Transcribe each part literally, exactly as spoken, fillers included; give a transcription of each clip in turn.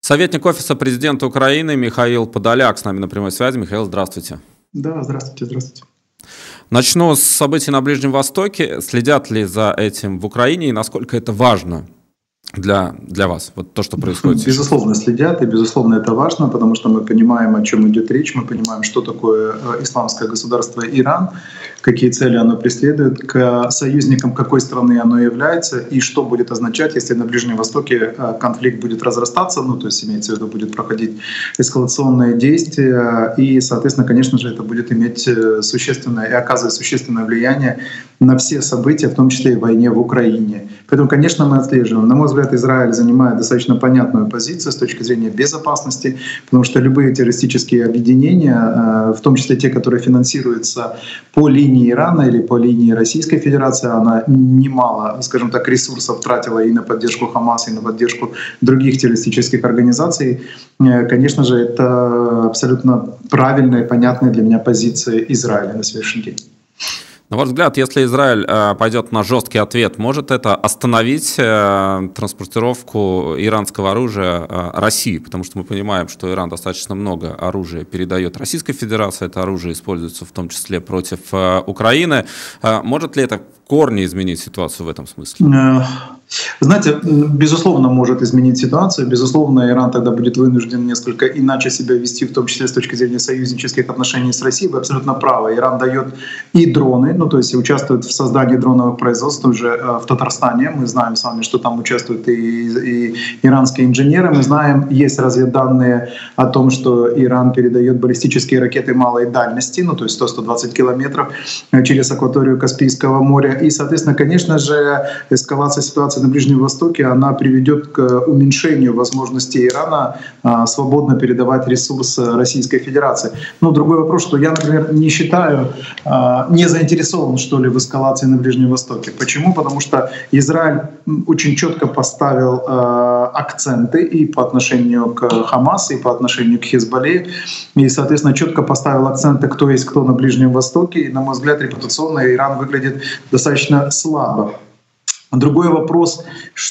Советник Офиса президента Украины Михаил Подоляк с нами на прямой связи. Михаил, здравствуйте. Да, здравствуйте, здравствуйте. Начну с событий на Ближнем Востоке. Следят ли за этим в Украине и насколько это важно для, для вас, вот то, что происходит Безусловно, сейчас? следят, и, безусловно, это важно, потому что мы понимаем, о чем идет речь, мы понимаем, что такое исламское государство Иран, какие цели оно преследует, к союзникам какой страны оно является, и что будет означать, если на Ближнем Востоке конфликт будет разрастаться, ну, то есть имеется в виду, будет проходить эскалационные действия, и, соответственно, конечно же, это будет иметь существенное и оказывать существенное влияние на все события, в том числе и в войне в Украине. Поэтому, конечно, мы отслеживаем. На мой взгляд, Израиль занимает достаточно понятную позицию с точки зрения безопасности, потому что любые террористические объединения, в том числе те, которые финансируются по линии Ирана или по линии Российской Федерации, она немало, скажем так, ресурсов тратила и на поддержку Хамаса, и на поддержку других террористических организаций. Конечно же, это абсолютно правильная и понятная для меня позиция Израиля на сегодняшний день. На ваш взгляд, если Израиль э, пойдет на жесткий ответ, может это остановить э, транспортировку иранского оружия э, России? Потому что мы понимаем, что Иран достаточно много оружия передает Российской Федерации. Это оружие используется в том числе против э, Украины. Э, может ли это в корне изменить ситуацию в этом смысле? Знаете, безусловно, может изменить ситуацию. Безусловно, Иран тогда будет вынужден несколько иначе себя вести, в том числе с точки зрения союзнических отношений с Россией. Вы абсолютно правы. Иран дает и дроны, ну то есть участвует в создании дроновых производств уже в Татарстане. Мы знаем с вами, что там участвуют и, и иранские инженеры. Мы знаем, есть разведданные о том, что Иран передает баллистические ракеты малой дальности, ну то есть сто — сто двадцать километров через акваторию Каспийского моря. И, соответственно, конечно же, эскалация ситуации на Ближнем Востоке, она приведет к уменьшению возможностей Ирана а, свободно передавать ресурсы Российской Федерации. Но другой вопрос, что я, например, не считаю, а, не заинтересован, что ли, в эскалации на Ближнем Востоке. Почему? Потому что Израиль очень четко поставил а, акценты и по отношению к Хамасу, и по отношению к Хизбалле, и, соответственно, четко поставил акценты, кто есть кто на Ближнем Востоке. И, на мой взгляд, репутационно Иран выглядит достаточно слабо. Другой вопрос,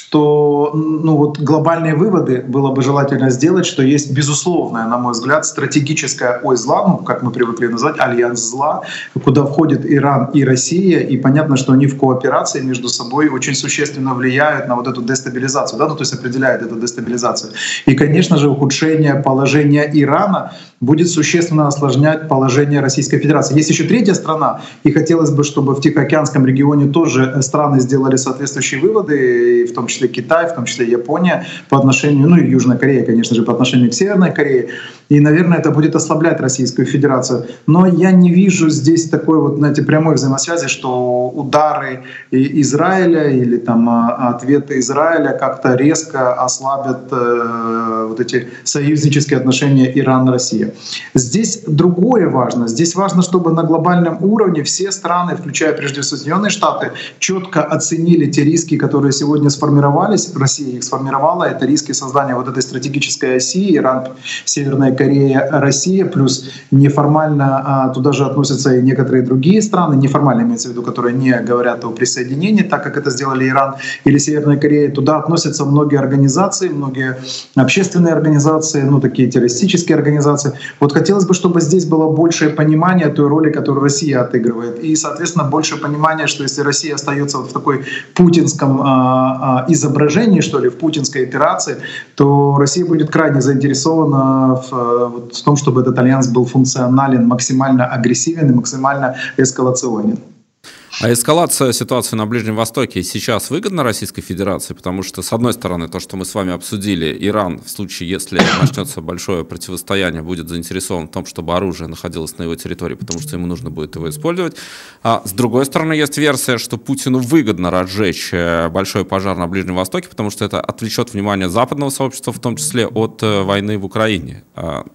что ну вот глобальные выводы было бы желательно сделать, что есть безусловная, на мой взгляд, стратегическая ось зла, ну, как мы привыкли называть, альянс зла, куда входит Иран и Россия, и понятно, что они в кооперации между собой очень существенно влияют на вот эту дестабилизацию, да, ну, то есть определяют эту дестабилизацию. И, конечно же, ухудшение положения Ирана будет существенно осложнять положение Российской Федерации. Есть еще третья страна, и хотелось бы, чтобы в Тихоокеанском регионе тоже страны сделали соответствующие выводы, в том числе Китай, в том числе Япония по отношению, ну и Южная Корея, конечно же, по отношению к Северной Корее. И, наверное, это будет ослаблять Российскую Федерацию. Но я не вижу здесь такой вот, знаете, прямой взаимосвязи, что удары Израиля или там ответы Израиля как-то резко ослабят э, вот эти союзнические отношения Иран-Россия. Здесь другое важно. Здесь важно, чтобы на глобальном уровне все страны, включая прежде всего Соединенные Штаты, четко оценили те риски, которые сегодня сформировались. Россия их сформировала. Это риски создания вот этой стратегической оси Иран, Северная Корея, Россия. Плюс неформально а, туда же относятся и некоторые другие страны, неформально имеется в виду, которые не говорят о присоединении, так как это сделали Иран или Северная Корея. Туда относятся многие организации, многие общественные организации, ну такие террористические организации. Вот хотелось бы, чтобы здесь было большее понимание той роли, которую Россия отыгрывает. И, соответственно, больше понимания, что если Россия остается вот в такой путинском а, а, изображении, что ли, в путинской операции, то Россия будет крайне заинтересована в, вот, в том, чтобы этот альянс был функционален, максимально агрессивен и максимально эскалационен. А эскалация ситуации на Ближнем Востоке сейчас выгодна Российской Федерации? Потому что, с одной стороны, то, что мы с вами обсудили, Иран, в случае, если начнется большое противостояние, будет заинтересован в том, чтобы оружие находилось на его территории, потому что ему нужно будет его использовать. А с другой стороны, есть версия, что Путину выгодно разжечь большой пожар на Ближнем Востоке, потому что это отвлечет внимание западного сообщества, в том числе от войны в Украине.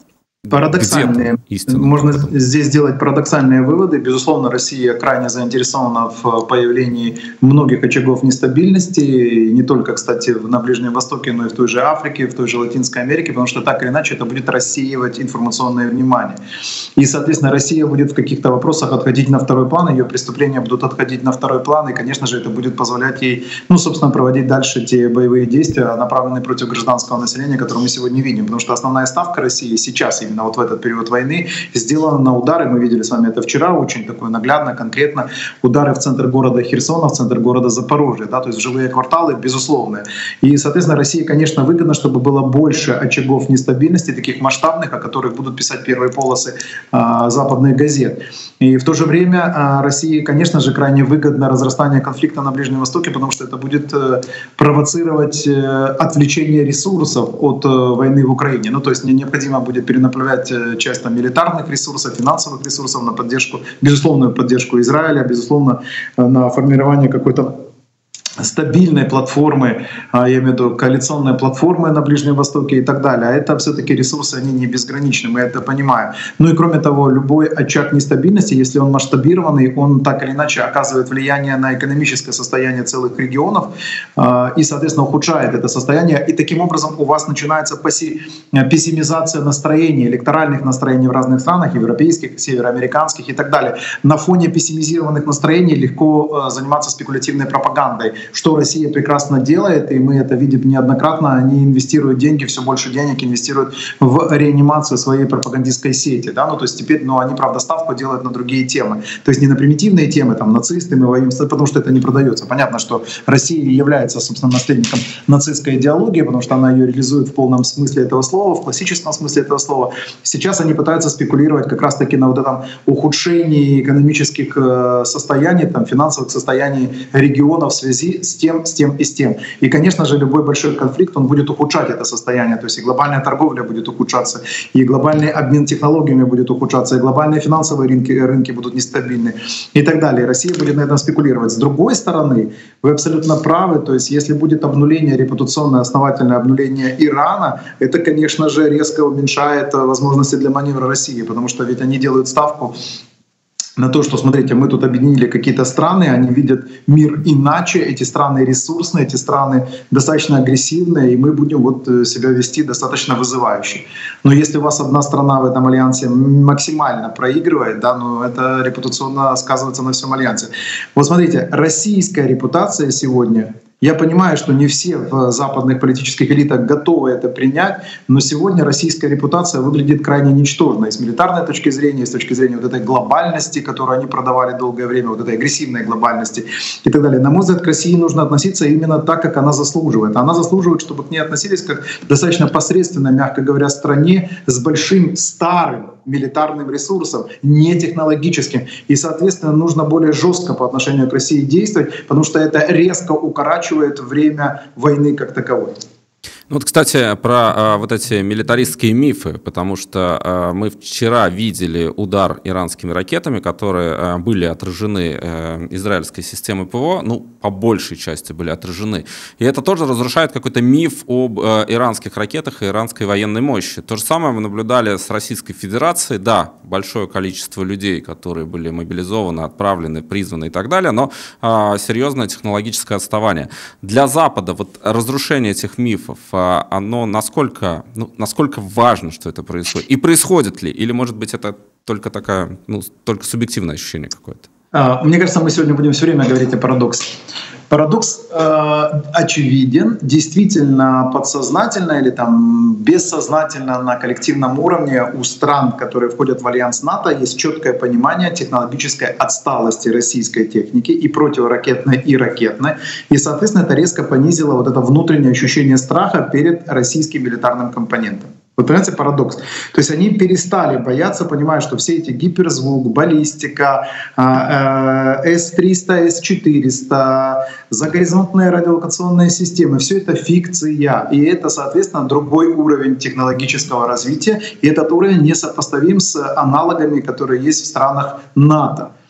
Парадоксальные. Можно здесь сделать парадоксальные выводы. Безусловно, Россия крайне заинтересована в появлении многих очагов нестабильности, не только, кстати, на Ближнем Востоке, но и в той же Африке, в той же Латинской Америке, потому что так или иначе это будет рассеивать информационное внимание. И, соответственно, Россия будет в каких-то вопросах отходить на второй план, ее преступления будут отходить на второй план, и, конечно же, это будет позволять ей, ну, собственно, проводить дальше те боевые действия, направленные против гражданского населения, которые мы сегодня видим. Потому что основная ставка России сейчас, именно вот в этот период войны, сделана на удары, мы видели с вами это вчера, очень такое наглядно, конкретно, удары в центр города Херсона, в центр города Запорожья, да, то есть в жилые кварталы, безусловно. И, соответственно, России, конечно, выгодно, чтобы было больше очагов нестабильности, таких масштабных, о которых будут писать первые полосы а, западных газет. И в то же время а, России, конечно же, крайне выгодно разрастание конфликта на Ближнем Востоке, потому что это будет э, провоцировать э, отвлечение ресурсов от э, войны в Украине. Ну, то есть необходимо будет перенаправлять э, часть там, милитарных ресурсов, финансовых ресурсов на поддержку, безусловную поддержку Израиля, безусловно, э, на формирование какой-то стабильной платформы, я имею в виду коалиционные платформы на Ближнем Востоке и так далее. А это все-таки ресурсы, они не безграничны, мы это понимаем. Ну и кроме того, любой очаг нестабильности, если он масштабированный, он так или иначе оказывает влияние на экономическое состояние целых регионов и, соответственно, ухудшает это состояние. И таким образом у вас начинается пессимизация настроений, электоральных настроений в разных странах, европейских, североамериканских и так далее. На фоне пессимизированных настроений легко заниматься спекулятивной пропагандой, что Россия прекрасно делает, и мы это видим неоднократно. Они инвестируют деньги, все больше денег инвестируют в реанимацию своей пропагандистской сети. Да? Ну, то есть теперь, ну, они, правда, ставку делают на другие темы. То есть не на примитивные темы, там, нацисты, мы воюем, потому что это не продается. Понятно, что Россия является, собственно, наследником нацистской идеологии, потому что она ее реализует в полном смысле этого слова, в классическом смысле этого слова. Сейчас они пытаются спекулировать как раз-таки на вот этом ухудшении экономических состояний, там, финансовых состояний регионов в связи с тем, с тем и с тем. И, конечно же, любой большой конфликт, он будет ухудшать это состояние. То есть и глобальная торговля будет ухудшаться, и глобальный обмен технологиями будет ухудшаться, и глобальные финансовые рынки, рынки будут нестабильны и так далее. И Россия будет на этом спекулировать. С другой стороны, вы абсолютно правы, то есть если будет обнуление, репутационное, основательное обнуление Ирана, это, конечно же, резко уменьшает возможности для маневра России, потому что ведь они делают ставку на то, что, смотрите, мы тут объединили какие-то страны, они видят мир иначе, эти страны ресурсные, эти страны достаточно агрессивные, и мы будем вот себя вести достаточно вызывающе. Но если у вас одна страна в этом альянсе максимально проигрывает, да, ну это репутационно сказывается на всем альянсе. Вот смотрите, российская репутация сегодня, я понимаю, что не все в западных политических элитах готовы это принять, но сегодня российская репутация выглядит крайне ничтожно и с милитарной точки зрения, и с точки зрения вот этой глобальности, которую они продавали долгое время, вот этой агрессивной глобальности и так далее. На мой взгляд, к России нужно относиться именно так, как она заслуживает. Она заслуживает, чтобы к ней относились как достаточно посредственно, мягко говоря, стране с большим старым милитарным ресурсом, не технологическим. И, соответственно, нужно более жестко по отношению к России действовать, потому что это резко укорачивает время войны как таковой. Ну вот, кстати, про э, вот эти милитаристские мифы, потому что э, мы вчера видели удар иранскими ракетами, которые э, были отражены э, израильской системой ПВО, ну, по большей части были отражены. И это тоже разрушает какой-то миф об э, иранских ракетах и иранской военной мощи. То же самое мы наблюдали с Российской Федерацией. Да, большое количество людей, которые были мобилизованы, отправлены, призваны и так далее, но э, серьезное технологическое отставание. Для Запада вот разрушение этих мифов, оно насколько, ну, насколько важно, что это происходит? И происходит ли? Или, может быть, это только такая, ну, только субъективное ощущение какое-то? Мне кажется, мы сегодня будем все время говорить о парадоксе. Парадокс э, очевиден, действительно подсознательно или там бессознательно на коллективном уровне у стран, которые входят в альянс НАТО, есть четкое понимание технологической отсталости российской техники и противоракетной, и ракетной. И, соответственно, это резко понизило вот это внутреннее ощущение страха перед российским милитарным компонентом. Вы понимаете парадокс? То есть они перестали бояться, понимая, что все эти гиперзвук, баллистика, эс триста, эс четыреста, загоризонтные радиолокационные системы — все это фикция. И это, соответственно, другой уровень технологического развития. И этот уровень несопоставим с аналогами, которые есть в странах НАТО.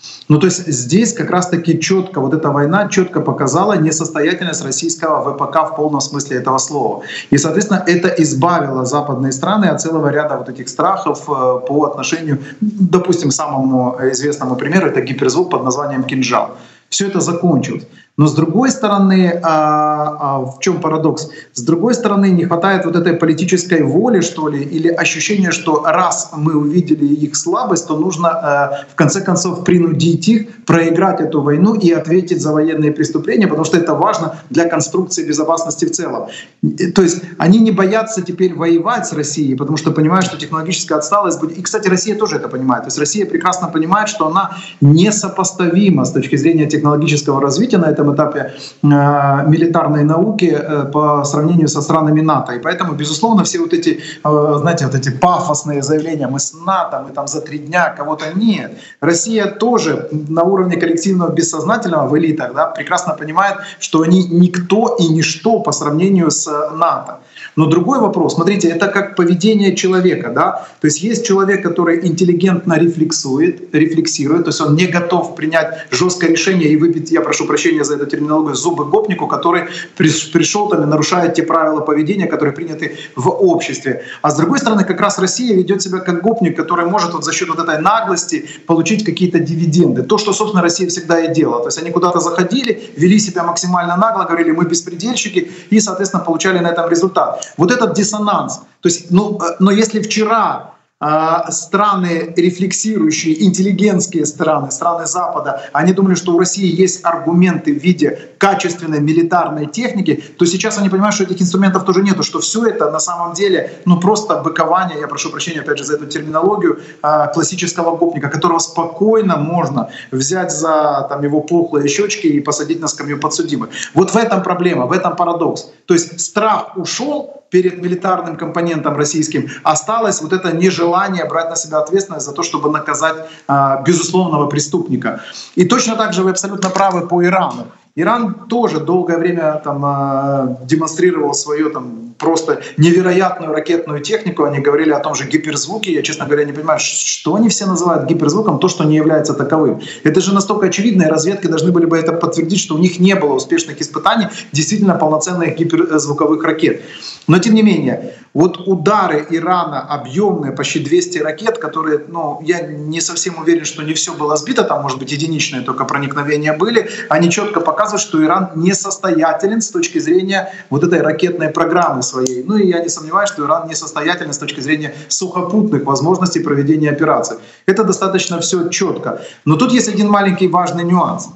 Ну, то есть здесь как раз-таки четко, вот эта война четко показала несостоятельность российского ВПК в полном смысле этого слова. И, соответственно, это избавило западные страны от целого ряда вот этих страхов по отношению, допустим, самому известному примеру, это гиперзвук под названием «Кинжал». Все это закончилось. Но с другой стороны, а, а в чем парадокс? С другой стороны, не хватает вот этой политической воли, что ли, или ощущения, что раз мы увидели их слабость, то нужно а, в конце концов принудить их проиграть эту войну и ответить за военные преступления, потому что это важно для конструкции безопасности в целом. То есть они не боятся теперь воевать с Россией, потому что понимают, что технологическая отсталость будет. И, кстати, Россия тоже это понимает. То есть Россия прекрасно понимает, что она несопоставима с точки зрения технологического развития на этом этапе э, милитарной науки э, по сравнению со странами НАТО. И поэтому, безусловно, все вот эти, э, знаете, вот эти пафосные заявления, мы с НАТО, мы там за три дня, кого-то нет. Россия тоже на уровне коллективного бессознательного в элитах, да, прекрасно понимает, что они никто и ничто по сравнению с НАТО. Но другой вопрос, смотрите, это как поведение человека, да, то есть есть человек, который интеллигентно рефлексует, рефлексирует, то есть он не готов принять жесткое решение и выбить, я прошу прощения за эту терминологию, зубы гопнику, который пришел там и нарушает те правила поведения, которые приняты в обществе. А с другой стороны, как раз Россия ведет себя как гопник, который может вот за счет вот этой наглости получить какие-то дивиденды. То, что, собственно, Россия всегда и делала. То есть они куда-то заходили, вели себя максимально нагло, говорили, мы беспредельщики, и, соответственно, получали на этом результат. Вот этот диссонанс. То есть, ну, но если вчера э, страны рефлексирующие, интеллигентские страны, страны Запада, они думали, что у России есть аргументы в виде качественной милитарной техники, то сейчас они понимают, что этих инструментов тоже нету, что все это на самом деле ну просто быкование, я прошу прощения опять же за эту терминологию, э, классического гопника, которого спокойно можно взять за там, его пухлые щечки и посадить на скамью подсудимых. Вот в этом проблема, в этом парадокс. То есть страх ушел перед милитарным компонентом российским, осталось вот это нежелание брать на себя ответственность за то, чтобы наказать а, безусловного преступника. И точно так же вы абсолютно правы по Ирану. Иран тоже долгое время там, демонстрировал свою там, просто невероятную ракетную технику. Они говорили о том же гиперзвуке. Я, честно говоря, не понимаю, что они все называют гиперзвуком, то, что не является таковым. Это же настолько очевидно, и разведки должны были бы это подтвердить, что у них не было успешных испытаний действительно полноценных гиперзвуковых ракет. Но тем не менее, вот удары Ирана, объемные, почти двести ракет, которые, ну, я не совсем уверен, что не все было сбито, там, может быть, единичные только проникновения были, они четко показывают, что Иран несостоятелен с точки зрения вот этой ракетной программы своей. Ну и я не сомневаюсь, что Иран несостоятелен с точки зрения сухопутных возможностей проведения операций. Это достаточно все четко. Но тут есть один маленький важный нюанс.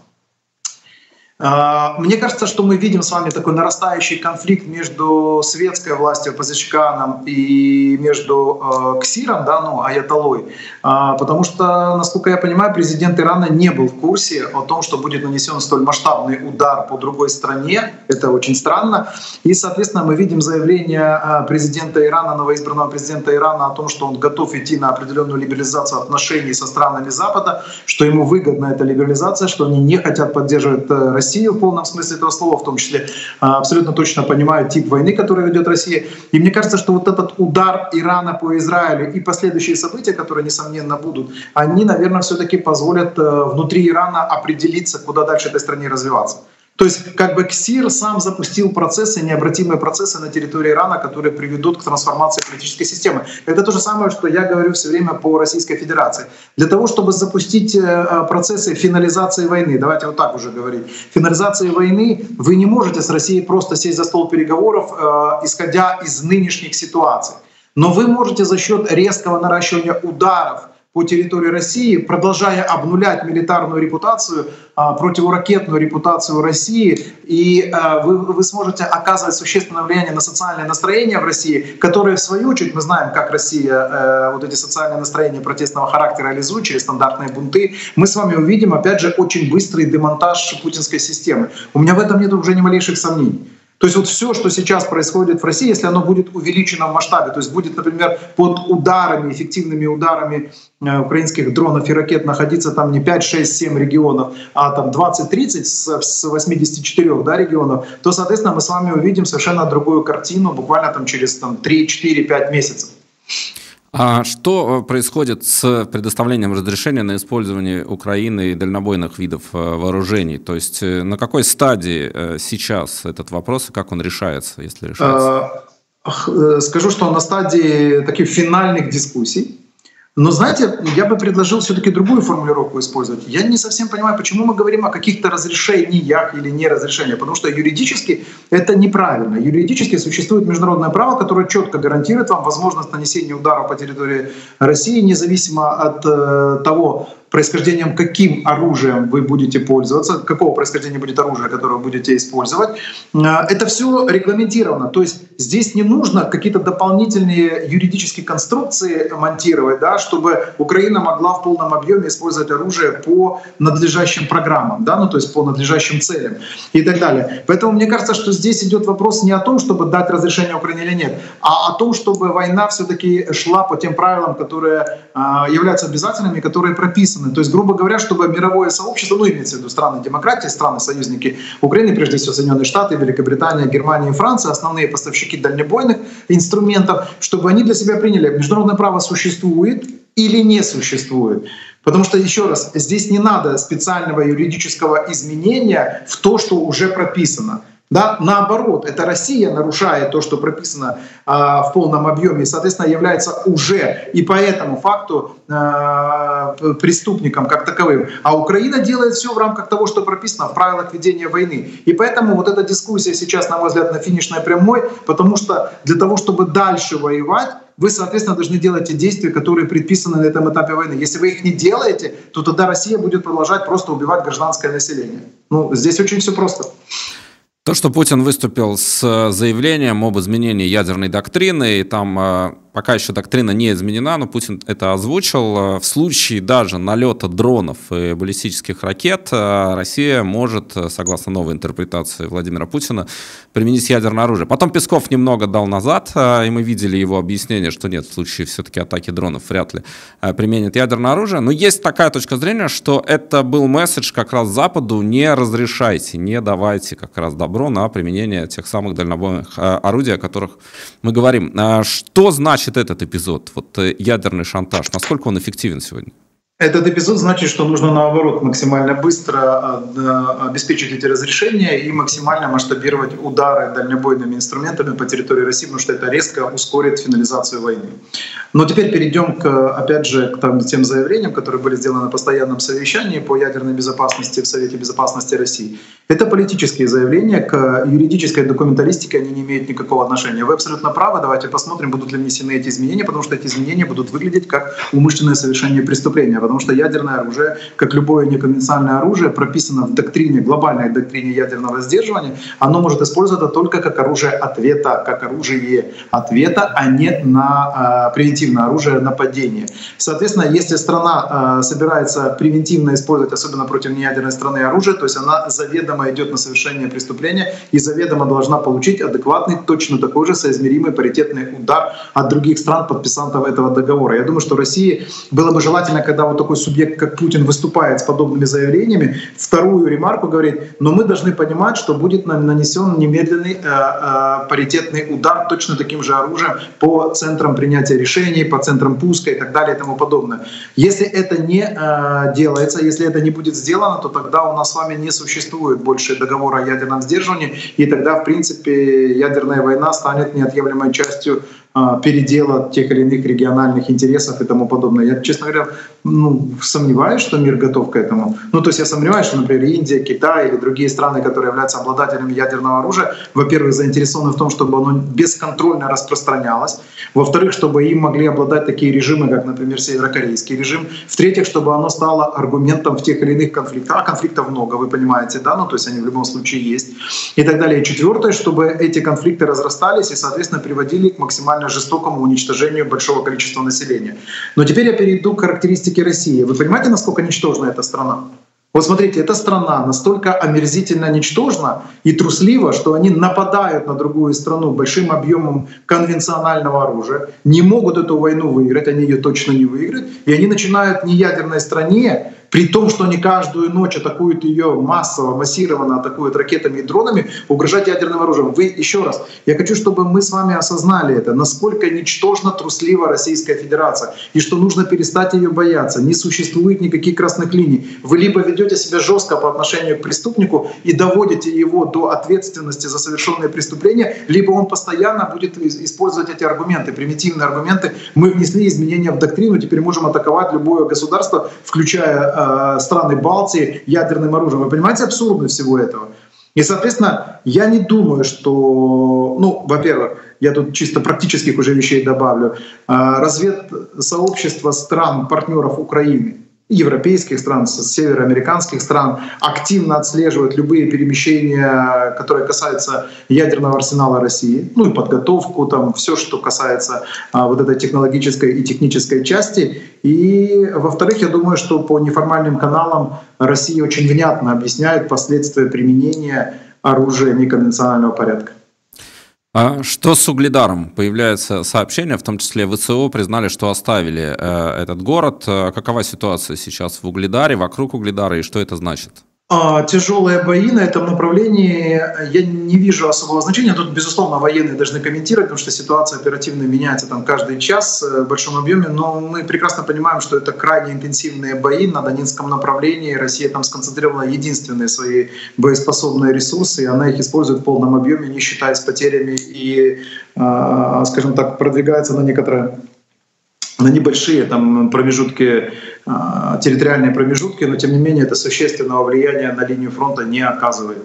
Мне кажется, что мы видим с вами такой нарастающий конфликт между светской властью, Пазешкианом, и между э, Ксиром, да, ну, аятоллой. А, потому что, насколько я понимаю, президент Ирана не был в курсе о том, что будет нанесен столь масштабный удар по другой стране. Это очень странно. И, соответственно, мы видим заявление президента Ирана, новоизбранного президента Ирана о том, что он готов идти на определенную либерализацию отношений со странами Запада, что ему выгодна эта либерализация, что они не хотят поддерживать Россию в полном смысле этого слова, в том числе абсолютно точно понимают тип войны, который ведет Россия. И мне кажется, что вот этот удар Ирана по Израилю и последующие события, которые, несомненно, будут, они, наверное, все-таки позволят внутри Ирана определиться, куда дальше этой стране развиваться. То есть как бы Ксир сам запустил процессы, необратимые процессы на территории Ирана, которые приведут к трансформации политической системы. Это то же самое, что я говорю все время по Российской Федерации. Для того, чтобы запустить процессы финализации войны, давайте вот так уже говорить, финализации войны, вы не можете с Россией просто сесть за стол переговоров, исходя из нынешних ситуаций. Но вы можете за счет резкого наращивания ударов по территории России, продолжая обнулять милитарную репутацию, противоракетную репутацию России, и вы, вы сможете оказывать существенное влияние на социальное настроение в России, которые, в свою очередь, мы знаем, как Россия вот эти социальные настроения протестного характера реализует через стандартные бунты, мы с вами увидим, опять же, очень быстрый демонтаж путинской системы. У меня в этом нет уже ни малейших сомнений. То есть вот все, что сейчас происходит в России, если оно будет увеличено в масштабе, то есть будет, например, под ударами, эффективными ударами э, украинских дронов и ракет находиться там не пять, шесть, семь регионов, а там двадцать-тридцать с, с восьмидесяти четырёх, да, регионов, то, соответственно, мы с вами увидим совершенно другую картину буквально там через там, три, четыре, пять месяцев. А что происходит с предоставлением разрешения на использование Украины дальнобойных видов вооружений? То есть на какой стадии сейчас этот вопрос и как он решается, если решается? Скажу, что на стадии таких финальных дискуссий. Но, знаете, я бы предложил все-таки другую формулировку использовать. Я не совсем понимаю, почему мы говорим о каких-то разрешениях или не разрешениях, потому что юридически это неправильно. Юридически существует международное право, которое четко гарантирует вам возможность нанесения удара по территории России, независимо от э, того, происхождением каким оружием вы будете пользоваться, какого происхождения будет оружие, которое вы будете использовать. Это все регламентировано. То есть здесь не нужно какие-то дополнительные юридические конструкции монтировать, да, чтобы Украина могла в полном объеме использовать оружие по надлежащим программам, да, ну, то есть по надлежащим целям и так далее. Поэтому мне кажется, что здесь идет вопрос не о том, чтобы дать разрешение Украине или нет, а о том, чтобы война все-таки шла по тем правилам, которые э, являются обязательными, которые прописаны. То есть, грубо говоря, чтобы мировое сообщество, ну, имеется в виду страны демократии, страны-союзники Украины, прежде всего Соединенные Штаты, Великобритания, Германия и Франция, основные поставщики дальнобойных инструментов, чтобы они для себя приняли, международное право существует или не существует. Потому что, еще раз, здесь не надо специального юридического изменения в то, что уже прописано. Да, наоборот, это Россия нарушает то, что прописано э, в полном объеме, и, соответственно, является уже и по этому факту э, преступником как таковым. А Украина делает все в рамках того, что прописано в правилах ведения войны. И поэтому вот эта дискуссия сейчас, на мой взгляд, на финишной прямой, потому что для того, чтобы дальше воевать, вы, соответственно, должны делать те действия, которые предписаны на этом этапе войны. Если вы их не делаете, то тогда Россия будет продолжать просто убивать гражданское население. Ну, здесь очень все просто. То, что Путин выступил с заявлением об изменении ядерной доктрины, и там пока еще доктрина не изменена, но Путин это озвучил, в случае даже налета дронов и баллистических ракет Россия может, согласно новой интерпретации Владимира Путина, применить ядерное оружие. Потом Песков немного дал назад, и мы видели его объяснение, что нет, в случае все-таки атаки дронов вряд ли применит ядерное оружие. Но есть такая точка зрения, что это был месседж как раз Западу: не разрешайте, не давайте как раз добро на применение тех самых дальнобойных орудий, о которых мы говорим. Что значит этот эпизод, вот ядерный шантаж, насколько он эффективен сегодня? Этот эпизод значит, что нужно, наоборот, максимально быстро обеспечить эти разрешения и максимально масштабировать удары дальнобойными инструментами по территории России, потому что это резко ускорит финализацию войны. Но теперь перейдем, к, опять же, к там, тем заявлениям, которые были сделаны на постоянном совещании по ядерной безопасности в Совете безопасности России. Это политические заявления, к юридической документалистике они не имеют никакого отношения. Вы абсолютно правы, давайте посмотрим, будут ли внесены эти изменения, потому что эти изменения будут выглядеть как умышленное совершение преступления. Потому что ядерное оружие, как любое неконвенциональное оружие, прописано в доктрине, глобальной доктрине ядерного сдерживания, оно может использоваться только как оружие ответа, как оружие ответа, а не на э, превентивное оружие нападения. Соответственно, если страна э, собирается превентивно использовать, особенно против неядерной страны, оружие, то есть она заведомо идет на совершение преступления и заведомо должна получить адекватный, точно такой же соизмеримый паритетный удар от других стран, подписантов этого договора. Я думаю, что России было бы желательно, когда вот такой субъект, как Путин, выступает с подобными заявлениями, вторую ремарку говорит: но мы должны понимать, что будет нанесен немедленный э, э, паритетный удар точно таким же оружием по центрам принятия решений, по центрам пуска и так далее и тому подобное. Если это не э, делается, если это не будет сделано, то тогда у нас с вами не существует больше договора о ядерном сдерживании, и тогда, в принципе, ядерная война станет неотъемлемой частью передела тех или иных региональных интересов и тому подобное. Я, честно говоря, ну, сомневаюсь, что мир готов к этому. Ну, то есть я сомневаюсь, что, например, Индия, Китай или другие страны, которые являются обладателями ядерного оружия, во-первых, заинтересованы в том, чтобы оно бесконтрольно распространялось, во-вторых, чтобы им могли обладать такие режимы, как, например, северокорейский режим, в-третьих, чтобы оно стало аргументом в тех или иных конфликтах. А конфликтов много, вы понимаете, да, ну, то есть они в любом случае есть, и так далее. И четвертое, чтобы эти конфликты разрастались и, соответственно, приводили к максимально жестокому уничтожению большого количества населения. Но теперь я перейду к характеристике России. Вы понимаете, насколько ничтожна эта страна? Вот смотрите, эта страна настолько омерзительно ничтожна и труслива, что они нападают на другую страну большим объемом конвенционального оружия, не могут эту войну выиграть, они ее точно не выиграют, и они начинают неядерной стране при том, что они каждую ночь атакуют ее массово, массированно атакуют ракетами и дронами, угрожать ядерным оружием. Вы, еще раз, я хочу, чтобы мы с вами осознали это, насколько ничтожно труслива Российская Федерация, и что нужно перестать ее бояться. Не существует никаких красных линий. Вы либо ведете себя жестко по отношению к преступнику и доводите его до ответственности за совершенные преступления, либо он постоянно будет использовать эти аргументы, примитивные аргументы. Мы внесли изменения в доктрину, теперь можем атаковать любое государство, включая э, страны Балтии, ядерным оружием. Вы понимаете абсурдность всего этого? И, соответственно, я не думаю, что, ну, во-первых, я тут чисто практических уже вещей добавлю, разведсообщество стран, партнеров Украины, европейских стран, североамериканских стран активно отслеживают любые перемещения, которые касаются ядерного арсенала России, ну и подготовку, там все, что касается а, вот этой технологической и технической части. И, во-вторых, я думаю, что по неформальным каналам Россия очень внятно объясняет последствия применения оружия неконвенционального порядка. А что с Угледаром? Появляется сообщение, в том числе ВСО признали, что оставили э, этот город. Какова ситуация сейчас в Угледаре, вокруг Угледара, и что это значит? Тяжелые бои на этом направлении, я не вижу особого значения. Тут, безусловно, военные должны комментировать, потому что ситуация оперативно меняется там каждый час в большом объеме. Но мы прекрасно понимаем, что это крайне интенсивные бои на Донецком направлении. Россия там сконцентрировала единственные свои боеспособные ресурсы, и она их использует в полном объеме, не считаясь потерями, и, скажем так, продвигается на некоторые... на небольшие там промежутки, территориальные промежутки, но тем не менее это существенного влияния на линию фронта не оказывает.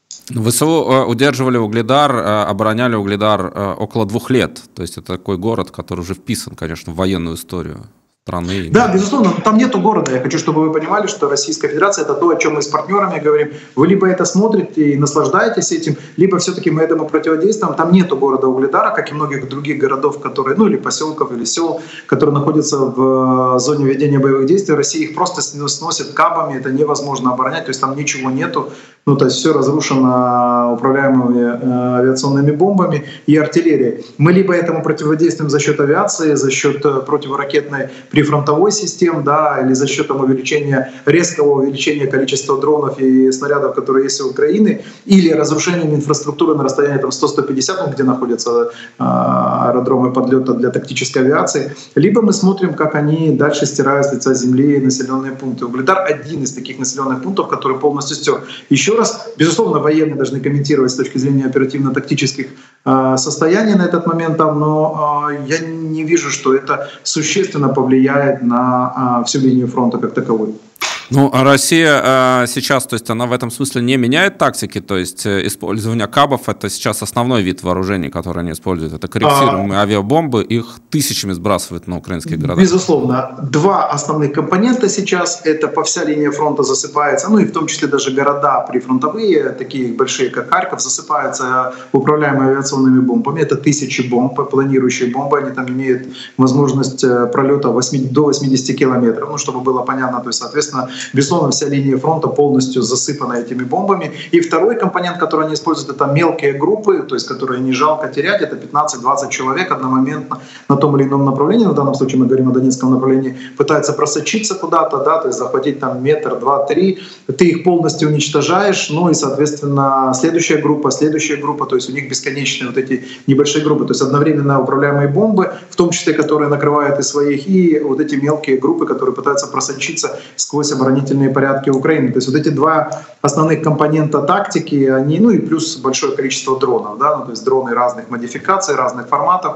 ВСУ удерживали Угледар, обороняли Угледар около двух лет. То есть это такой город, который уже вписан, конечно, в военную историю страны. Да, безусловно, там нету города. Я хочу, чтобы вы понимали, что Российская Федерация — это то, о чем мы с партнерами говорим. Вы либо это смотрите и наслаждаетесь этим, либо все-таки мы этому противодействуем. Там нету города Угледара, как и многих других городов, которые, ну или поселков, или сел, которые находятся в зоне ведения боевых действий. Россия их просто сносит кабами, это невозможно оборонять, то есть там ничего нету. Ну, то есть все разрушено управляемыми э, авиационными бомбами и артиллерией. Мы либо этому противодействуем за счет авиации, за счет противоракетной прифронтовой системы, да, или за счет там, увеличения, резкого увеличения количества дронов и снарядов, которые есть у Украины, или разрушением инфраструктуры на расстоянии там, сто - сто пятьдесят, ну, где находятся э, аэродромы подлета для тактической авиации. Либо мы смотрим, как они дальше стирают с лица земли населенные пункты. Угледар — один из таких населенных пунктов, который полностью стер. Еще раз, безусловно, военные должны комментировать с точки зрения оперативно-тактических э, состояний на этот момент, там, но э, я не вижу, что это существенно повлияет на э, всю линию фронта как таковой. Ну, а Россия э, сейчас, то есть она в этом смысле не меняет тактики, то есть э, использование кабов — это сейчас основной вид вооружений, который они используют. Это корректируемые а... авиабомбы, их тысячами сбрасывают на украинские города. Безусловно. Два основных компонента сейчас — это по вся линия фронта засыпается, ну и в том числе даже города прифронтовые, такие большие, как Харьков, засыпаются управляемыми авиационными бомбами. Это тысячи бомб, планирующие бомбы, они там имеют возможность пролета до восьмидесяти километров, ну, чтобы было понятно, то есть, соответственно, безусловно, вся линия фронта полностью засыпана этими бомбами. И второй компонент, который они используют, это мелкие группы, то есть которые не жалко терять, это пятнадцать-двадцать человек одномоментно на том или ином направлении, в данном случае мы говорим о Донецком направлении, пытаются просочиться куда-то, да, то есть захватить там метр, два, три, ты их полностью уничтожаешь, ну и, соответственно, следующая группа, следующая группа, то есть у них бесконечные вот эти небольшие группы, то есть одновременно управляемые бомбы, в том числе, которые накрывают и своих, и вот эти мелкие группы, которые пытаются просочиться сквозь оборонительные порядки Украины. То есть вот эти два основных компонента тактики, они, ну и плюс большое количество дронов, да, ну, то есть дроны разных модификаций, разных форматов,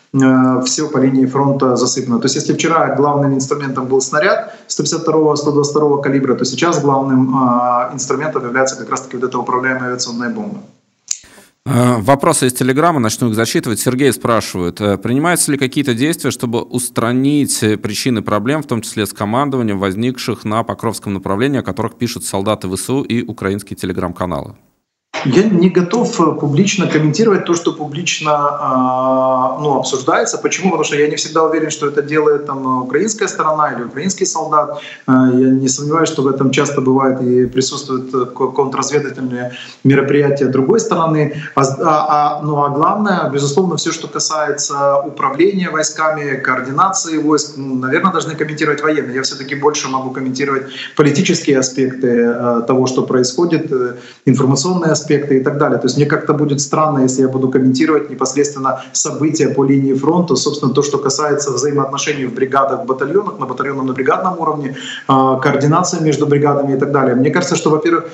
э, все по линии фронта засыпано. То есть если вчера главным инструментом был снаряд сто пятьдесят второго - сто двадцать второго калибра, то сейчас главным э, инструментом является как раз-таки вот эта управляемая авиационная бомба. Вопросы из Телеграма, начну их зачитывать. Сергей спрашивает, принимаются ли какие-то действия, чтобы устранить причины проблем, в том числе с командованием, возникших на Покровском направлении, о которых пишут солдаты ВСУ и украинские телеграм-каналы? Я не готов публично комментировать то, что публично ну, обсуждается. Почему? Потому что я не всегда уверен, что это делает там, украинская сторона или украинский солдат. Я не сомневаюсь, что в этом часто бывает и присутствуют контрразведывательные мероприятия другой стороны. А, а, ну а главное, безусловно, все, что касается управления войсками, координации войск, ну, наверное, должны комментировать военные. Я все-таки больше могу комментировать политические аспекты того, что происходит, информационные аспекты и так далее. То есть мне как-то будет странно, если я буду комментировать непосредственно события по линии фронта, собственно, то, что касается взаимоотношений в бригадах, в батальонах, на батальонном, на бригадном уровне, координация между бригадами и так далее. Мне кажется, что, во-первых,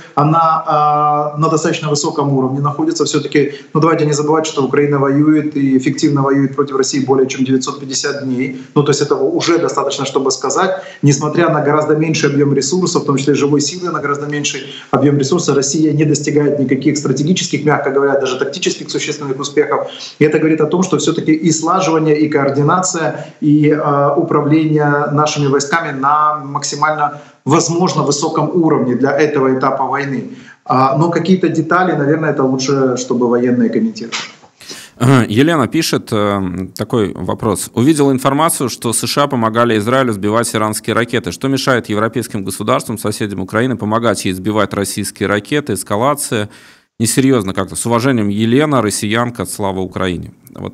она на достаточно высоком уровне находится. Все-таки, ну давайте не забывать, что Украина воюет и эффективно воюет против России более чем девятьсот пятьдесят дней. Ну то есть этого уже достаточно, чтобы сказать, несмотря на гораздо меньший объем ресурсов, в том числе живой силы, на гораздо меньший объем ресурсов, Россия не достигает никаких стратегических, мягко говоря, даже тактических существенных успехов. И это говорит о том, что все-таки и слаживание, и координация, и э, управление нашими войсками на максимально возможно высоком уровне для этого этапа войны. А, но какие-то детали, наверное, это лучше, чтобы военные комментировали. Елена пишет э, такой вопрос. Увидела информацию, что США помогали Израилю сбивать иранские ракеты. Что мешает европейским государствам, соседям Украины, помогать ей сбивать российские ракеты? Эскалация несерьезно как-то. С уважением, Елена, россиянка, слава Украине. Вот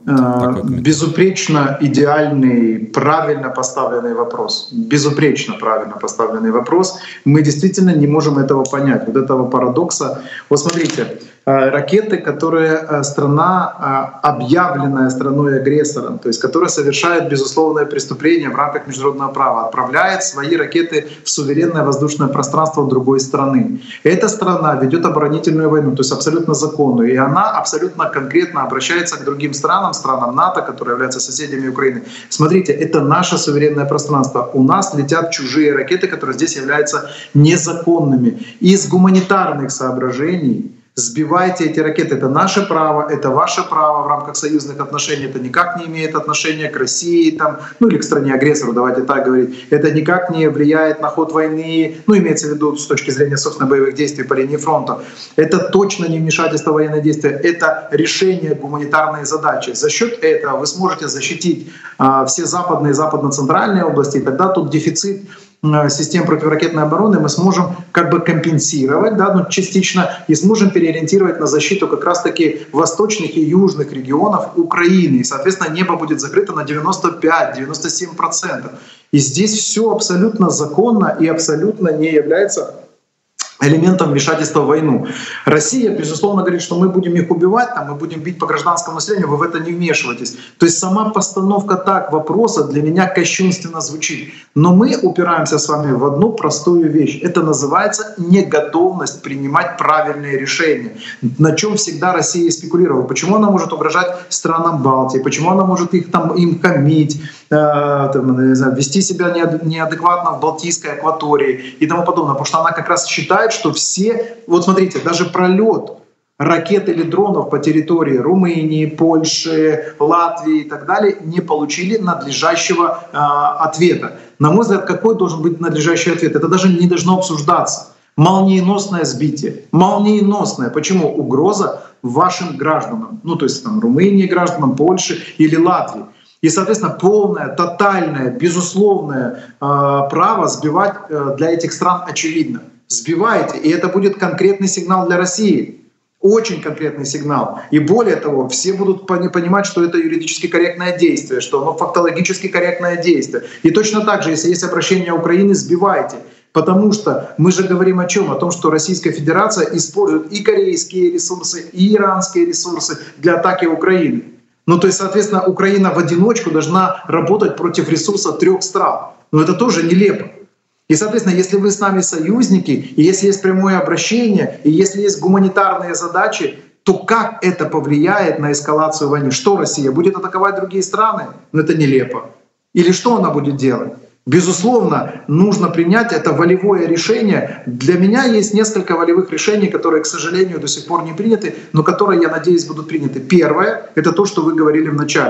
безупречно идеальный, правильно поставленный вопрос. Безупречно правильно поставленный вопрос. Мы действительно не можем этого понять, вот этого парадокса. Вот смотрите, ракеты, которые страна, объявленная страной-агрессором, то есть которая совершает безусловное преступление в рамках международного права, отправляет свои ракеты в суверенное воздушное пространство другой страны. Эта страна ведет оборонительную войну, то есть абсолютно законную, и она абсолютно конкретно обращается к другим странам, странам НАТО, которые являются соседями Украины. Смотрите, это наше суверенное пространство. У нас летят чужие ракеты, которые здесь являются незаконными. Из гуманитарных соображений сбивайте эти ракеты. Это наше право, это ваше право в рамках союзных отношений. Это никак не имеет отношения к России, там, ну или к стране-агрессору, давайте так говорить. Это никак не влияет на ход войны, ну имеется в виду с точки зрения, собственно, боевых действий по линии фронта. Это точно не вмешательство в военные действия, это решение гуманитарной задачи. За счет этого вы сможете защитить а, все западные и западно-центральные области, и тогда тут дефицит систем противоракетной обороны мы сможем как бы компенсировать, да, ну, частично, и сможем переориентировать на защиту как раз-таки восточных и южных регионов Украины. И, соответственно, небо будет закрыто на девяносто пять — девяносто семь процентов. И здесь все абсолютно законно и абсолютно не является элементом вмешательства в войну. Россия, безусловно, говорит, что мы будем их убивать, там, мы будем бить по гражданскому населению, вы в это не вмешивайтесь. То есть сама постановка так вопроса для меня кощунственно звучит. Но мы упираемся с вами в одну простую вещь. Это называется неготовность принимать правильные решения. На чем всегда Россия спекулировала. Почему она может угрожать странам Балтии, почему она может их, там, им хамить, э, там, не знаю, вести себя неадекватно в Балтийской акватории и тому подобное. Потому что она как раз считает, что все, вот смотрите, даже пролет ракет или дронов по территории Румынии, Польши, Латвии и так далее не получили надлежащего э, ответа. На мой взгляд, какой должен быть надлежащий ответ? Это даже не должно обсуждаться. Молниеносное сбитие. Молниеносное. Почему? Угроза вашим гражданам. Ну, то есть там Румынии гражданам, Польши или Латвии. И, соответственно, полное, тотальное, безусловное э, право сбивать э, для этих стран очевидно. Сбиваете, и это будет конкретный сигнал для России. Очень конкретный сигнал. И более того, все будут понимать, что это юридически корректное действие, что оно фактологически корректное действие. И точно так же, если есть обращение Украины, сбивайте. Потому что мы же говорим о чем? О том, что Российская Федерация использует и корейские ресурсы, и иранские ресурсы для атаки Украины. Ну то есть, соответственно, Украина в одиночку должна работать против ресурсов трех стран. Но это тоже нелепо. И, соответственно, если вы с нами союзники, и если есть прямое обращение, и если есть гуманитарные задачи, то как это повлияет на эскалацию войны? Что Россия будет атаковать другие страны? Ну это нелепо. Или что она будет делать? Безусловно, нужно принять это волевое решение. Для меня есть несколько волевых решений, которые, к сожалению, до сих пор не приняты, но которые, я надеюсь, будут приняты. Первое — это то, что вы говорили в начале.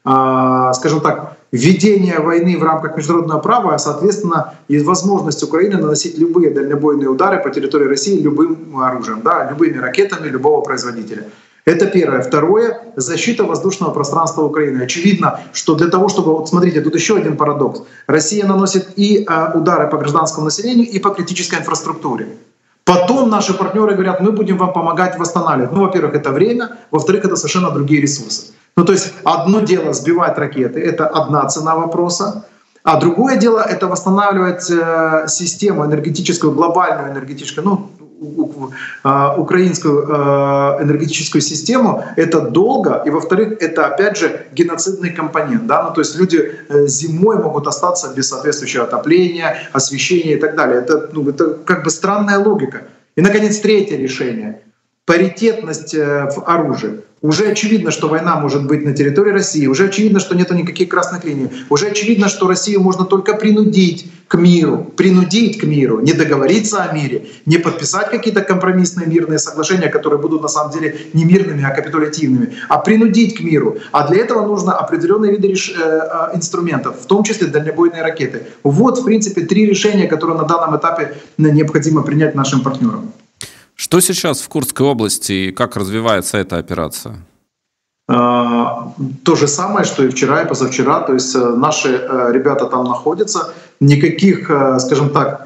скажем так, введение войны в рамках международного права, а, соответственно, и возможность Украины наносить любые дальнобойные удары по территории России любым оружием, да, любыми ракетами любого производителя. Это первое. Второе — защита воздушного пространства Украины. Очевидно, что для того, чтобы... Вот смотрите, тут еще один парадокс. Россия наносит и а, удары по гражданскому населению, и по критической инфраструктуре. Потом наши партнеры говорят, мы будем вам помогать восстанавливать. Ну, во-первых, это время, во-вторых, это совершенно другие ресурсы. Ну, то есть одно дело сбивать ракеты, это одна цена вопроса, а другое дело — это восстанавливать э, систему энергетическую, глобальную энергетическую, ну, э, украинскую э, энергетическую систему. Это долго, и, во-вторых, это, опять же, геноцидный компонент. Да? Ну, то есть люди э, зимой могут остаться без соответствующего отопления, освещения и так далее. Это, ну, это как бы странная логика. И, наконец, третье решение — паритетность э, в оружии. Уже очевидно, что война может быть на территории России, уже очевидно, что нет никаких красных линий, уже очевидно, что Россию можно только принудить к миру, принудить к миру, не договориться о мире, не подписать какие-то компромиссные мирные соглашения, которые будут на самом деле не мирными, а капитулятивными, а принудить к миру. А для этого нужно определенные виды реш... э, инструментов, в том числе дальнобойные ракеты. Вот, в принципе, три решения, которые на данном этапе необходимо принять нашим партнерам. Что сейчас в Курской области и как развивается эта операция? То же самое, что и вчера, и позавчера. То есть наши ребята там находятся. Никаких, скажем так,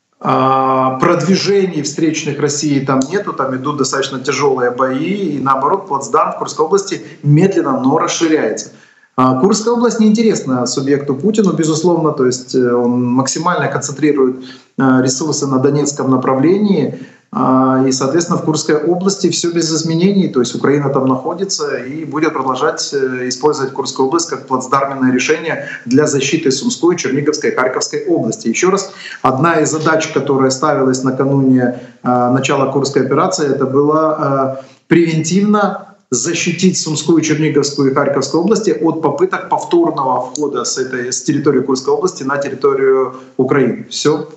продвижений встречных России там нету. Там идут достаточно тяжелые бои. И наоборот, плацдарм в Курской области медленно, но расширяется. Курская область неинтересна субъекту Путину, безусловно. То есть он максимально концентрирует ресурсы на Донецком направлении. И, соответственно, в Курской области все без изменений, то есть Украина там находится и будет продолжать использовать Курскую область как плацдарменное решение для защиты Сумской, Черниговской, Харьковской области. Еще раз, одна из задач, которая ставилась накануне начала Курской операции, это было превентивно защитить Сумскую, Черниговскую и Харьковскую области от попыток повторного входа с, этой, с территории Курской области на территорию Украины. Все.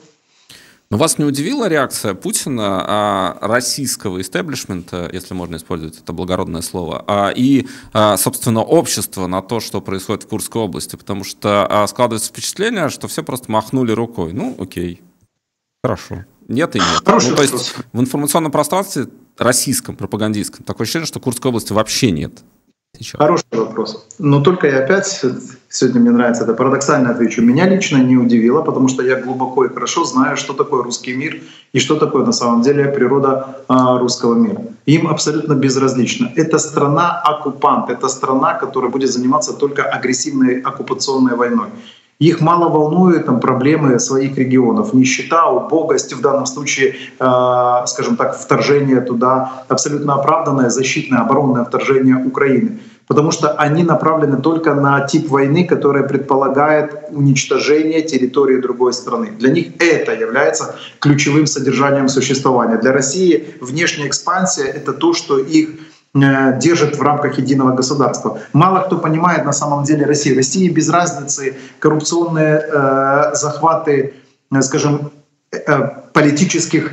Но вас не удивила реакция Путина, а, российского истеблишмента, если можно использовать это благородное слово, а, и, а, собственно, общества на то, что происходит в Курской области? Потому что а, складывается впечатление, что все просто махнули рукой. Ну, окей, хорошо. Нет и нет. Ну, то есть в информационном пространстве российском, пропагандистском, такое ощущение, что Курской области вообще нет. Сейчас. Хороший вопрос. Но только я опять, сегодня мне нравится это, парадоксально отвечу. Меня лично не удивило, потому что я глубоко и хорошо знаю, что такое русский мир и что такое на самом деле природа а, русского мира. Им абсолютно безразлично. Это страна-оккупант, это страна, которая будет заниматься только агрессивной оккупационной войной. Их мало волнуют там, проблемы своих регионов, нищета, убогость, в данном случае, э, скажем так, вторжение туда, абсолютно оправданное защитное оборонное вторжение Украины. Потому что они направлены только на тип войны, который предполагает уничтожение территории другой страны. Для них это является ключевым содержанием существования. Для России внешняя экспансия — это то, что их держит в рамках единого государства. Мало кто понимает на самом деле Россию. России без разницы коррупционные э, захваты, э, скажем, э, политических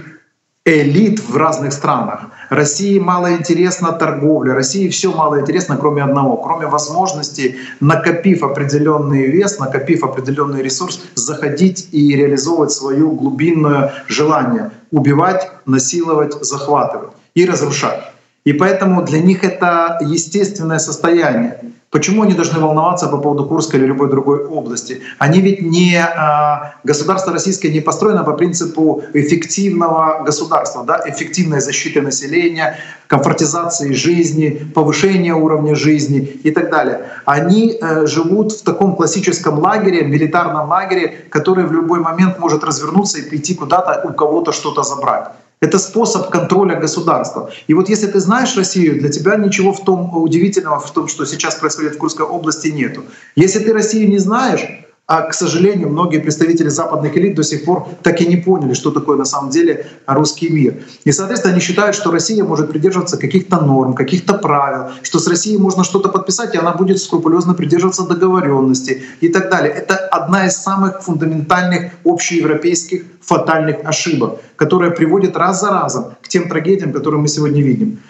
элит в разных странах. России мало интересна торговля, России все мало интересно, кроме одного, кроме возможности, накопив определенный вес, накопив определенный ресурс, заходить и реализовывать свое глубинное желание убивать, насиловать, захватывать и разрушать. И поэтому для них это естественное состояние. Почему они должны волноваться по поводу Курской или любой другой области? Они ведь не государство российское не построено по принципу эффективного государства, да, эффективной защиты населения, комфортизации жизни, повышения уровня жизни и так далее. Они живут в таком классическом лагере, милитарном лагере, который в любой момент может развернуться и прийти куда-то, у кого-то что-то забрать. Это способ контроля государства. И вот если ты знаешь Россию, для тебя ничего в том удивительного в том, что сейчас происходит в Курской области, нету. Если ты Россию не знаешь, а, к сожалению, многие представители западных элит до сих пор так и не поняли, что такое на самом деле русский мир. И, соответственно, они считают, что Россия может придерживаться каких-то норм, каких-то правил, что с Россией можно что-то подписать, и она будет скрупулезно придерживаться договоренности и так далее. Это одна из самых фундаментальных общеевропейских фатальных ошибок, которая приводит раз за разом к тем трагедиям, которые мы сегодня видим.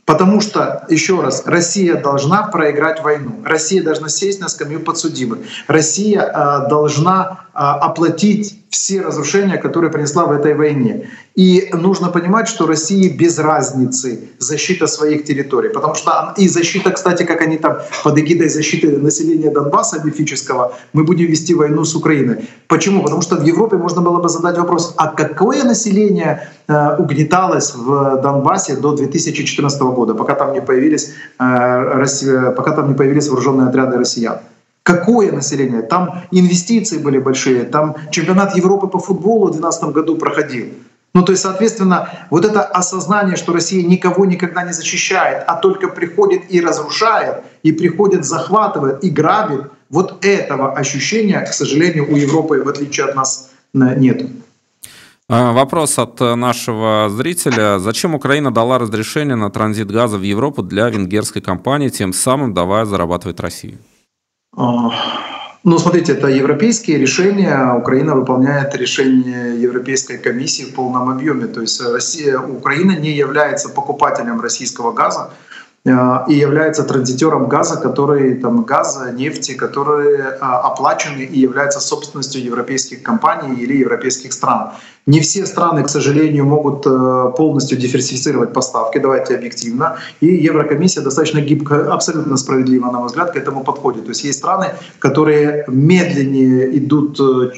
Потому что, еще раз, Россия должна проиграть войну. Россия должна сесть на скамью подсудимых. Россия э, должна э, оплатить все разрушения, которые принесла в этой войне. И нужно понимать, что России без разницы защита своих территорий. Потому что и защита, кстати, как они там под эгидой защиты населения Донбасса мифического, мы будем вести войну с Украиной. Почему? Потому что в Европе можно было бы задать вопрос, а какое население э, угнеталось в Донбассе до две тысячи четырнадцатого года, пока там не появились, э, Россия, пока там не появились вооруженные отряды россиян? Какое население? Там инвестиции были большие, там чемпионат Европы по футболу в две тысячи двенадцатом году проходил. Ну, то есть, соответственно, вот это осознание, что Россия никого никогда не защищает, а только приходит и разрушает, и приходит, захватывает и грабит, вот этого ощущения, к сожалению, у Европы, в отличие от нас, нет. Вопрос от нашего зрителя. Зачем Украина дала разрешение на транзит газа в Европу для венгерской компании, тем самым давая зарабатывать России? Ну, смотрите, это европейские решения. Украина выполняет решение Европейской комиссии в полном объеме. То есть Россия, Украина не является покупателем российского газа и является транзитером газа, который, там, газа, нефти, которые оплачены и являются собственностью европейских компаний или европейских стран. Не все страны, к сожалению, могут полностью диверсифицировать поставки, давайте объективно. И Еврокомиссия достаточно гибко, абсолютно справедливо, на мой взгляд, к этому подходит. То есть есть страны, которые медленнее идут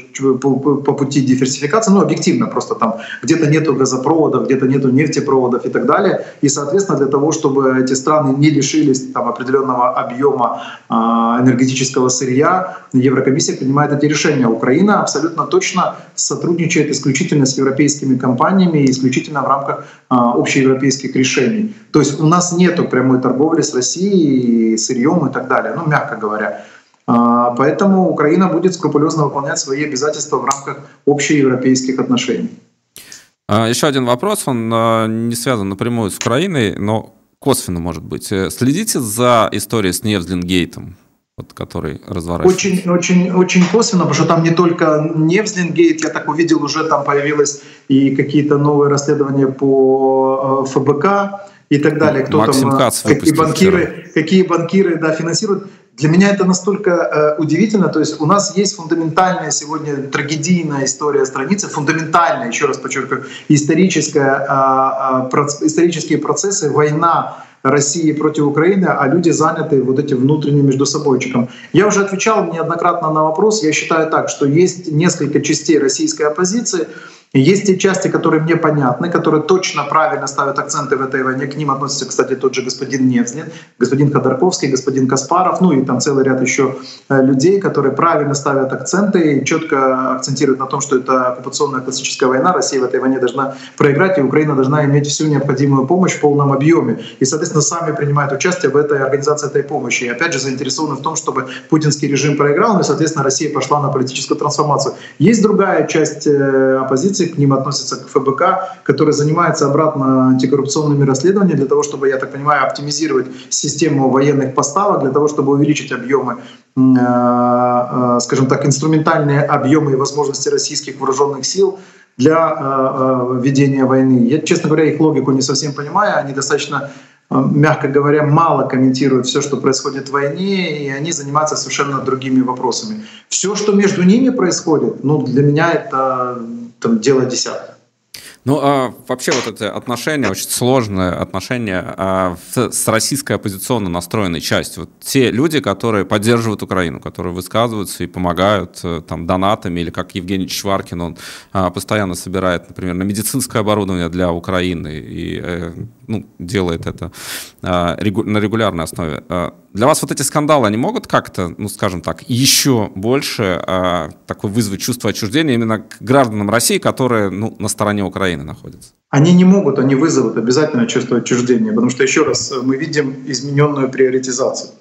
по пути диверсификации, ну, объективно, просто там где-то нету газопроводов, где-то нету нефтепроводов и так далее. И, соответственно, для того, чтобы эти страны не лишились там определенного объема энергетического сырья, Еврокомиссия принимает эти решения. Украина абсолютно точно сотрудничает исключительно с европейскими компаниями и исключительно в рамках а, общеевропейских решений. То есть у нас нет прямой торговли с Россией, сырьем и так далее, ну, мягко говоря. А, поэтому Украина будет скрупулезно выполнять свои обязательства в рамках общеевропейских отношений. Еще один вопрос, он не связан напрямую с Украиной, но косвенно, может быть. Следите за историей с Невзлингейтом, вот, который разворачивается? Очень, очень, очень косвенно, потому что там не только Невзлингейт, я так увидел, уже там появилось и какие-то новые расследования по эф бэ ка и так далее. Кто Максим там, Кац какие банкиры, какие банкиры да, финансируют. Для меня это настолько э, удивительно. То есть у нас есть фундаментальная сегодня трагедийная история страницы, фундаментальная, еще раз подчеркиваю, историческая, э, э, проц, исторические процессы, война России против Украины, а люди заняты вот этим внутренним междусобойчиком. Я уже отвечал неоднократно на вопрос. Я считаю так, что есть несколько частей российской оппозиции. Есть те части, которые мне понятны, которые точно правильно ставят акценты в этой войне. К ним относится, кстати, тот же господин Невзлин, господин Ходорковский, господин Каспаров, ну и там целый ряд еще людей, которые правильно ставят акценты и четко акцентируют на том, что это оккупационная классическая война, Россия в этой войне должна проиграть, и Украина должна иметь всю необходимую помощь в полном объеме. И, соответственно, сами принимают участие в этой организации этой помощи. И опять же заинтересованы в том, чтобы путинский режим проиграл, ну и, соответственно, Россия пошла на политическую трансформацию. Есть другая часть оппозиции, к ним относится к эф бэ ка, который занимается обратно антикоррупционными расследованиями для того, чтобы, я так понимаю, оптимизировать систему военных поставок, для того, чтобы увеличить объемы, скажем так, инструментальные объемы и возможности российских вооруженных сил для ведения войны. Я, честно говоря, их логику не совсем понимаю, они достаточно, мягко говоря, мало комментируют все, что происходит в войне, и они занимаются совершенно другими вопросами. Все, что между ними происходит, ну, для меня это там, дело десятое. Ну, а вообще вот это отношение, очень сложное отношение а, с, с российской оппозиционно настроенной частью. Вот те люди, которые поддерживают Украину, которые высказываются и помогают там донатами, или как Евгений Чваркин, он а, постоянно собирает, например, на медицинское оборудование для Украины и э, ну, делает это а, регу- на регулярной основе. А, для вас вот эти скандалы, они могут как-то, ну, скажем так, еще больше а, такое вызвать чувство отчуждения именно к гражданам России, которые, ну, на стороне Украины находятся? Они не могут, они вызовут обязательно чувство отчуждения, потому что, еще раз, мы видим измененную приоритизацию.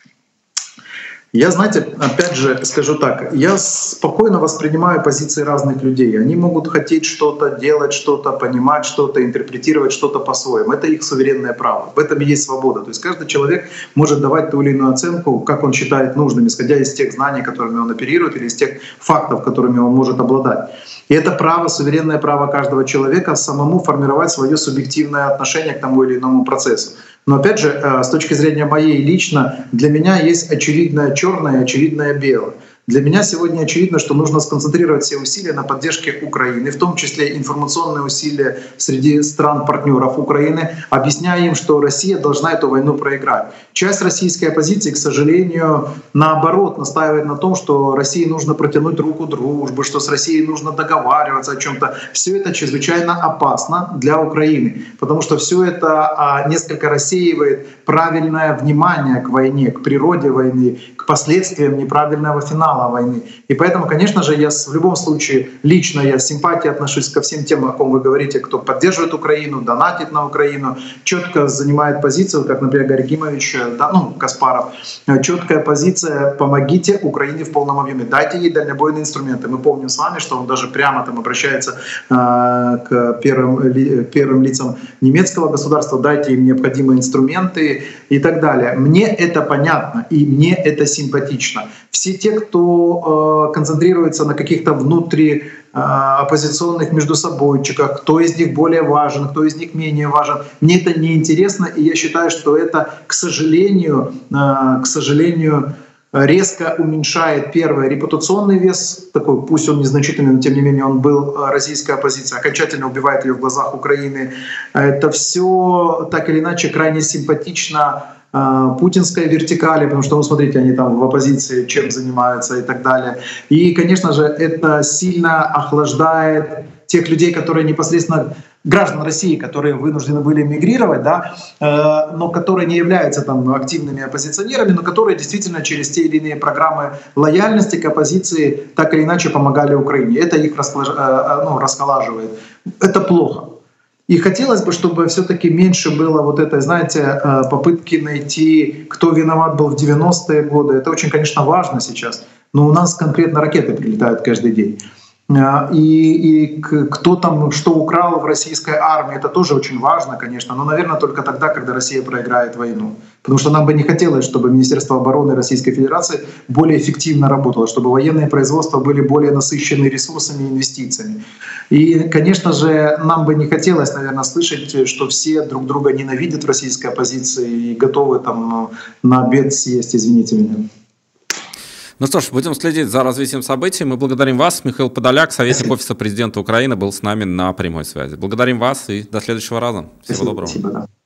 Я, знаете, опять же скажу так, я спокойно воспринимаю позиции разных людей. Они могут хотеть что-то, делать что-то, понимать что-то, интерпретировать что-то по-своему. Это их суверенное право. В этом и есть свобода. То есть каждый человек может давать ту или иную оценку, как он считает нужным, исходя из тех знаний, которыми он оперирует, или из тех фактов, которыми он может обладать. И это право, суверенное право каждого человека самому формировать свое субъективное отношение к тому или иному процессу. Но опять же, с точки зрения моей лично, для меня есть очевидное черное и очевидное белое. Для меня сегодня очевидно, что нужно сконцентрировать все усилия на поддержке Украины, в том числе информационные усилия среди стран-партнеров Украины, объясняя им, что Россия должна эту войну проиграть. Часть российской оппозиции, к сожалению, наоборот настаивает на том, что России нужно протянуть руку дружбы, что с Россией нужно договариваться о чем-то. Все это чрезвычайно опасно для Украины, потому что все это несколько рассеивает правильное внимание к войне, к природе войны, к последствиям неправильного финала войны. И поэтому, конечно же, я в любом случае лично я с симпатией отношусь ко всем тем, о ком вы говорите, кто поддерживает Украину, донатит на Украину, четко занимает позицию, как, например, Гаргимович, да, ну, Каспаров, четкая позиция: помогите Украине в полном объеме, дайте ей дальнобойные инструменты. Мы помним с вами, что он даже прямо там обращается э, к первым, ли, первым лицам немецкого государства: дайте им необходимые инструменты и так далее. Мне это понятно и мне это симпатично. Все те, кто э, концентрируется на каких-то внутри оппозиционных междусобойчиках, кто из них более важен, кто из них менее важен. Мне это не интересно, и я считаю, что это, к сожалению, к сожалению, резко уменьшает, первое, репутационный вес, такой, пусть он незначительный, но тем не менее он был, российская оппозиция, окончательно убивает ее в глазах Украины. Это все так или иначе крайне симпатично путинской вертикали, потому что, ну, смотрите, они там в оппозиции чем занимаются и так далее. И, конечно же, это сильно охлаждает тех людей, которые непосредственно, граждан России, которые вынуждены были эмигрировать, да, э, но которые не являются там активными оппозиционерами, но которые действительно через те или иные программы лояльности к оппозиции так или иначе помогали Украине. Это их расхолаж... э, ну, расхолаживает. Это плохо. И хотелось бы, чтобы все-таки меньше было вот этой, знаете, попытки найти, кто виноват был в девяностые годы. Это очень, конечно, важно сейчас, но у нас конкретно ракеты прилетают каждый день. И, и кто там что украл в российской армии, это тоже очень важно, конечно, но, наверное, только тогда, когда Россия проиграет войну. Потому что нам бы не хотелось, чтобы Министерство обороны Российской Федерации более эффективно работало, чтобы военные производства были более насыщены ресурсами и инвестициями. И, конечно же, нам бы не хотелось, наверное, слышать, что все друг друга ненавидят в российской оппозиции и готовы там на обед съесть, извините меня. Ну что ж, будем следить за развитием событий. Мы благодарим вас. Михаил Подоляк, советник Офиса президента Украины, был с нами на прямой связи. Благодарим вас и до следующего раза. Всего Спасибо. доброго. Спасибо, да.